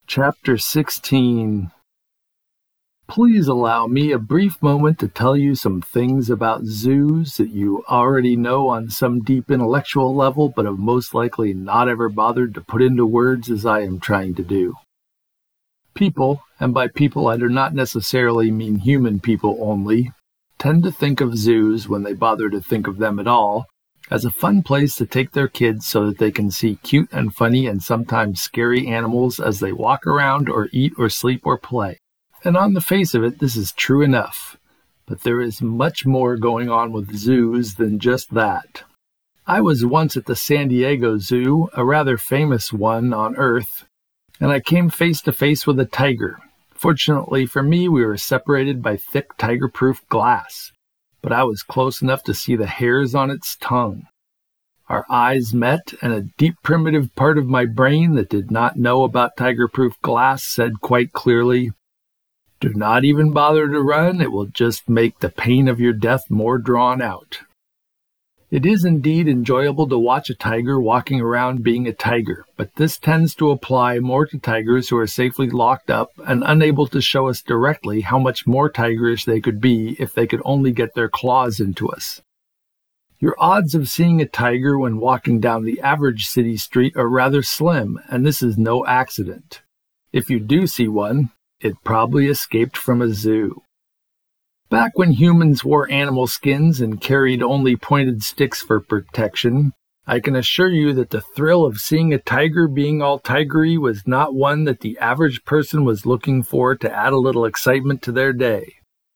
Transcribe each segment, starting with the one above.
Chapter 16. Please allow me a brief moment to tell you some things about zoos that you already know on some deep intellectual level, but have most likely not ever bothered to put into words as I am trying to do. People, and by people I do not necessarily mean human people only, tend to think of zoos, when they bother to think of them at all, as a fun place to take their kids so that they can see cute and funny and sometimes scary animals as they walk around or eat or sleep or play. And on the face of it, this is true enough. But there is much more going on with zoos than just that. I was once at the San Diego Zoo, a rather famous one on Earth, and I came face to face with a tiger. Fortunately for me, we were separated by thick tiger-proof glass, but I was close enough to see the hairs on its tongue. Our eyes met, and a deep primitive part of my brain that did not know about tiger-proof glass said quite clearly, "Do not even bother to run, it will just make the pain of your death more drawn out." It is indeed enjoyable to watch a tiger walking around being a tiger, but this tends to apply more to tigers who are safely locked up and unable to show us directly how much more tigerish they could be if they could only get their claws into us. Your odds of seeing a tiger when walking down the average city street are rather slim, and this is no accident. If you do see one, it probably escaped from a zoo. Back when humans wore animal skins and carried only pointed sticks for protection, I can assure you that the thrill of seeing a tiger being all tigery was not one that the average person was looking for to add a little excitement to their day.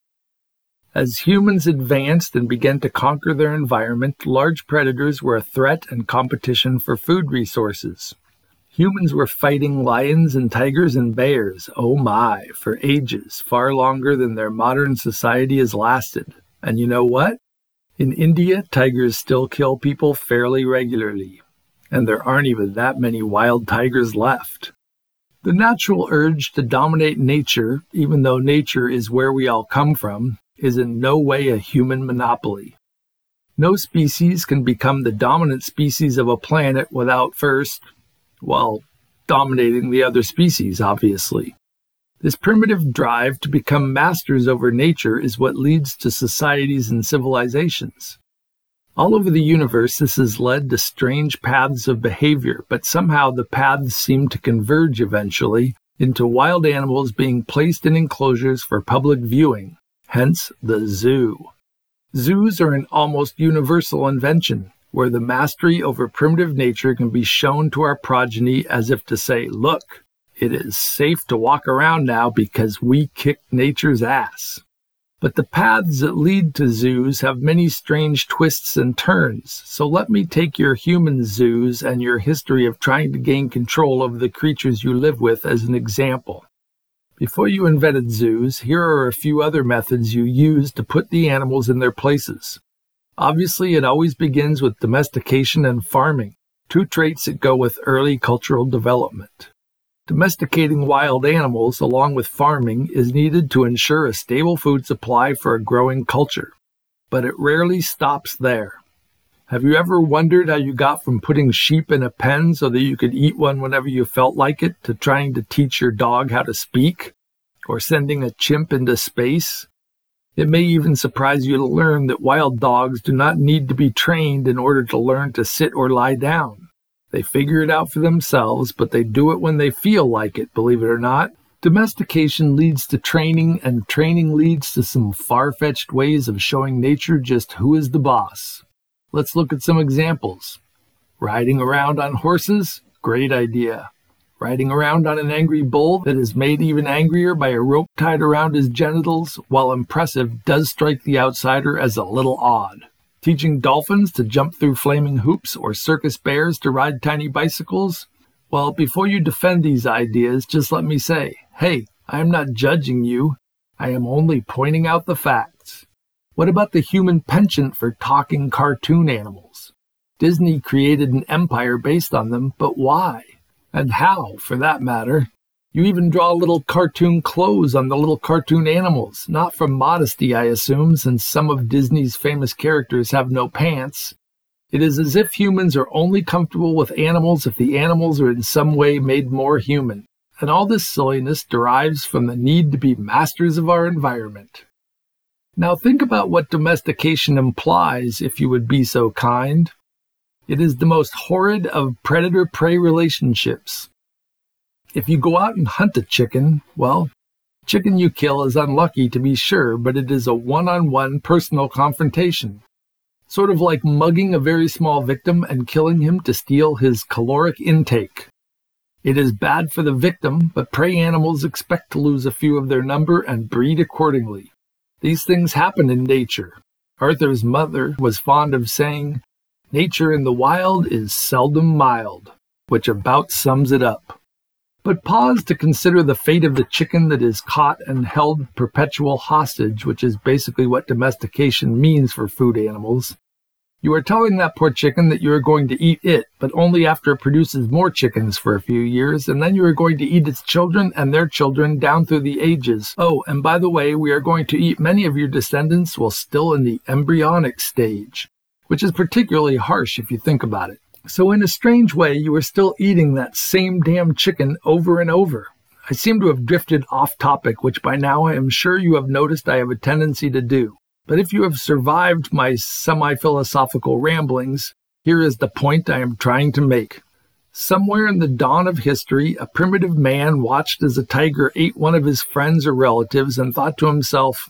As humans advanced and began to conquer their environment, large predators were a threat and competition for food resources. Humans were fighting lions and tigers and bears, oh my, for ages, far longer than their modern society has lasted. And you know what? In India, tigers still kill people fairly regularly, and there aren't even that many wild tigers left. The natural urge to dominate nature, even though nature is where we all come from, is in no way a human monopoly. No species can become the dominant species of a planet without first, dominating the other species, obviously. This primitive drive to become masters over nature is what leads to societies and civilizations. All over the universe, this has led to strange paths of behavior, but somehow the paths seem to converge eventually into wild animals being placed in enclosures for public viewing, hence the zoo. Zoos are an almost universal invention, where the mastery over primitive nature can be shown to our progeny as if to say, look, it is safe to walk around now because we kicked nature's ass. But the paths that lead to zoos have many strange twists and turns, so let me take your human zoos and your history of trying to gain control over the creatures you live with as an example. Before you invented zoos, here are a few other methods you used to put the animals in their places. Obviously, it always begins with domestication and farming, two traits that go with early cultural development. Domesticating wild animals, along with farming, is needed to ensure a stable food supply for a growing culture. But it rarely stops there. Have you ever wondered how you got from putting sheep in a pen so that you could eat one whenever you felt like it, to trying to teach your dog how to speak, or sending a chimp into space? It may even surprise you to learn that wild dogs do not need to be trained in order to learn to sit or lie down. They figure it out for themselves, but they do it when they feel like it, believe it or not. Domestication leads to training, and training leads to some far-fetched ways of showing nature just who is the boss. Let's look at some examples. Riding around on horses? Great idea. Riding around on an angry bull that is made even angrier by a rope tied around his genitals, while impressive, does strike the outsider as a little odd. Teaching dolphins to jump through flaming hoops or circus bears to ride tiny bicycles? Well, before you defend these ideas, just let me say, hey, I am not judging you. I am only pointing out the facts. What about the human penchant for talking cartoon animals? Disney created an empire based on them, but why? And how, for that matter? You even draw little cartoon clothes on the little cartoon animals, not from modesty, I assume, since some of Disney's famous characters have no pants. It is as if humans are only comfortable with animals if the animals are in some way made more human. And all this silliness derives from the need to be masters of our environment. Now think about what domestication implies, if you would be so kind. It is the most horrid of predator-prey relationships. If you go out and hunt a chicken, well, chicken you kill is unlucky to be sure, but it is a one-on-one personal confrontation. Sort of like mugging a very small victim and killing him to steal his caloric intake. It is bad for the victim, but prey animals expect to lose a few of their number and breed accordingly. These things happen in nature. Arthur's mother was fond of saying, "Nature in the wild is seldom mild," which about sums it up. But pause to consider the fate of the chicken that is caught and held perpetual hostage, which is basically what domestication means for food animals. You are telling that poor chicken that you are going to eat it, but only after it produces more chickens for a few years, and then you are going to eat its children and their children down through the ages. Oh, and by the way, we are going to eat many of your descendants while still in the embryonic stage, which is particularly harsh if you think about it. So in a strange way, you are still eating that same damn chicken over and over. I seem to have drifted off topic, which by now I am sure you have noticed I have a tendency to do. But if you have survived my semi-philosophical ramblings, here is the point I am trying to make. Somewhere in the dawn of history, a primitive man watched as a tiger ate one of his friends or relatives and thought to himself,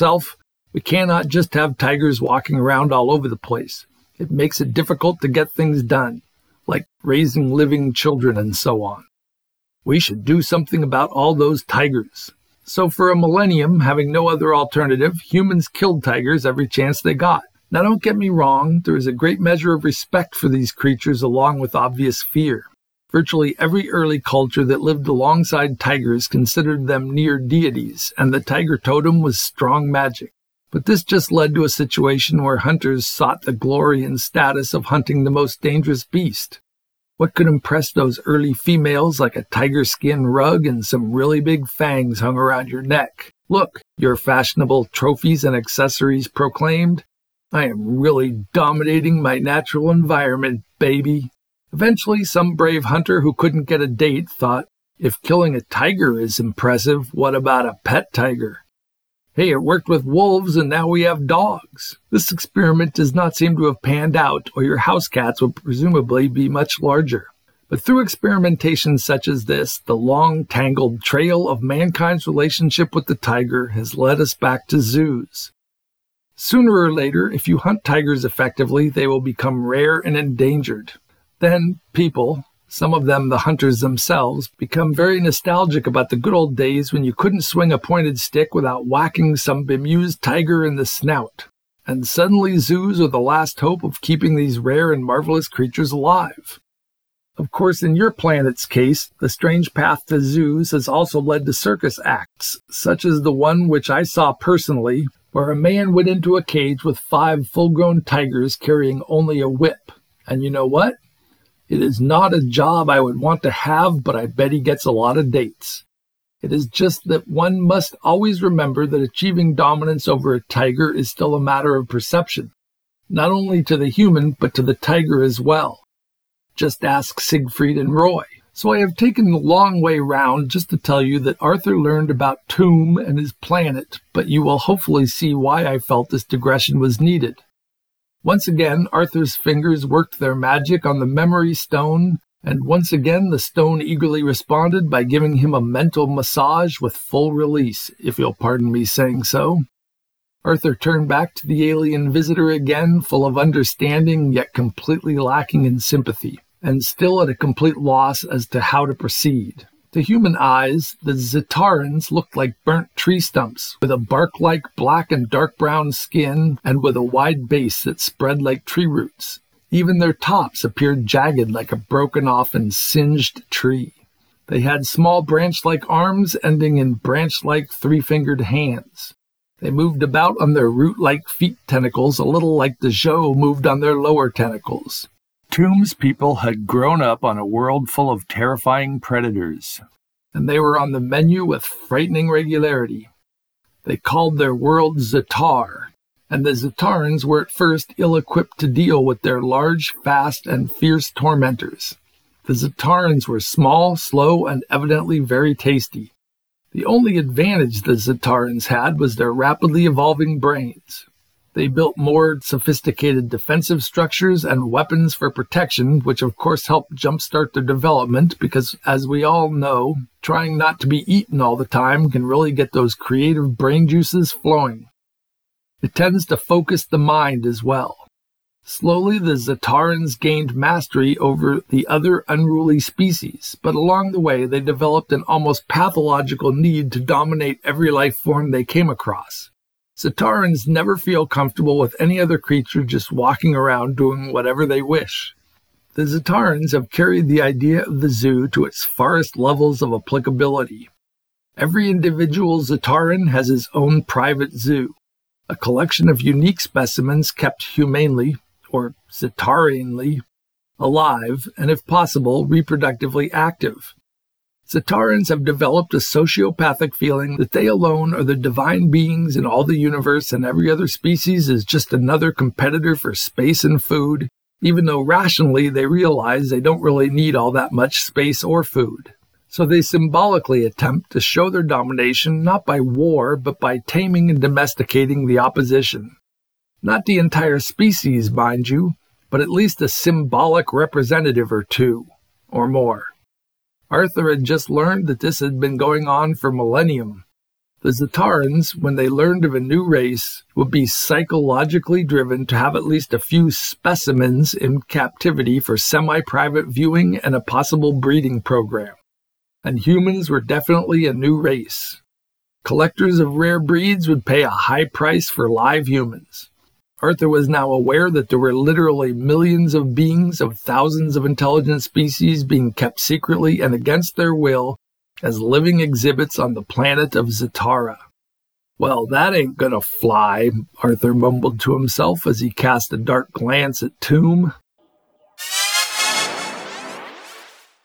we cannot just have tigers walking around all over the place. It makes it difficult to get things done, like raising living children and so on. We should do something about all those tigers. So for a millennium, having no other alternative, humans killed tigers every chance they got. Now don't get me wrong, there is a great measure of respect for these creatures along with obvious fear. Virtually every early culture that lived alongside tigers considered them near deities, and the tiger totem was strong magic. But this just led to a situation where hunters sought the glory and status of hunting the most dangerous beast. What could impress those early females like a tiger skin rug and some really big fangs hung around your neck? Look, your fashionable trophies and accessories proclaimed, I am really dominating my natural environment, baby. Eventually, some brave hunter who couldn't get a date thought, if killing a tiger is impressive, what about a pet tiger? Hey, it worked with wolves and now we have dogs. This experiment does not seem to have panned out, or your house cats would presumably be much larger. But through experimentation such as this, the long, tangled trail of mankind's relationship with the tiger has led us back to zoos. Sooner or later, if you hunt tigers effectively, they will become rare and endangered. Then people, some of them the hunters themselves, become very nostalgic about the good old days when you couldn't swing a pointed stick without whacking some bemused tiger in the snout. And suddenly zoos are the last hope of keeping these rare and marvelous creatures alive. Of course, in your planet's case, the strange path to zoos has also led to circus acts, such as the one which I saw personally, where a man went into a cage with 5 full-grown tigers carrying only a whip. And you know what? It is not a job I would want to have, but I bet he gets a lot of dates. It is just that one must always remember that achieving dominance over a tiger is still a matter of perception, not only to the human, but to the tiger as well. Just ask Siegfried and Roy. So I have taken the long way round just to tell you that Arthur learned about Tomb and his planet, but you will hopefully see why I felt this digression was needed. Once again, Arthur's fingers worked their magic on the memory stone, and once again the stone eagerly responded by giving him a mental massage with full release, if you'll pardon me saying so. Arthur turned back to the alien visitor again, full of understanding, yet completely lacking in sympathy, and still at a complete loss as to how to proceed. To human eyes, the Zatarans looked like burnt tree stumps, with a bark-like black and dark brown skin and with a wide base that spread like tree roots. Even their tops appeared jagged like a broken-off and singed tree. They had small branch-like arms ending in branch-like 3-fingered hands. They moved about on their root-like feet tentacles a little like the Zhou moved on their lower tentacles. Tomb's people had grown up on a world full of terrifying predators, and they were on the menu with frightening regularity. They called their world Zatar, and the Zatarans were at first ill-equipped to deal with their large, fast, and fierce tormentors. The Zatarans were small, slow, and evidently very tasty. The only advantage the Zatarans had was their rapidly evolving brains. They built more sophisticated defensive structures and weapons for protection, which of course helped jumpstart their development because, as we all know, trying not to be eaten all the time can really get those creative brain juices flowing. It tends to focus the mind as well. Slowly, the Zatarans gained mastery over the other unruly species, but along the way they developed an almost pathological need to dominate every life form they came across. Zatarans never feel comfortable with any other creature just walking around doing whatever they wish. The Zatarans have carried the idea of the zoo to its farthest levels of applicability. Every individual Zataran has his own private zoo, a collection of unique specimens kept humanely, or Zataranely, alive, and if possible, reproductively active. Zatarans have developed a sociopathic feeling that they alone are the divine beings in all the universe and every other species is just another competitor for space and food, even though rationally they realize they don't really need all that much space or food. So they symbolically attempt to show their domination not by war, but by taming and domesticating the opposition. Not the entire species, mind you, but at least a symbolic representative or two, or more. Arthur had just learned that this had been going on for millennium. The Zatarans, when they learned of a new race, would be psychologically driven to have at least a few specimens in captivity for semi-private viewing and a possible breeding program. And humans were definitely a new race. Collectors of rare breeds would pay a high price for live humans. Arthur was now aware that there were literally millions of beings of thousands of intelligent species being kept secretly and against their will as living exhibits on the planet of Zatara. Well, that ain't gonna fly, Arthur mumbled to himself as he cast a dark glance at Tomb.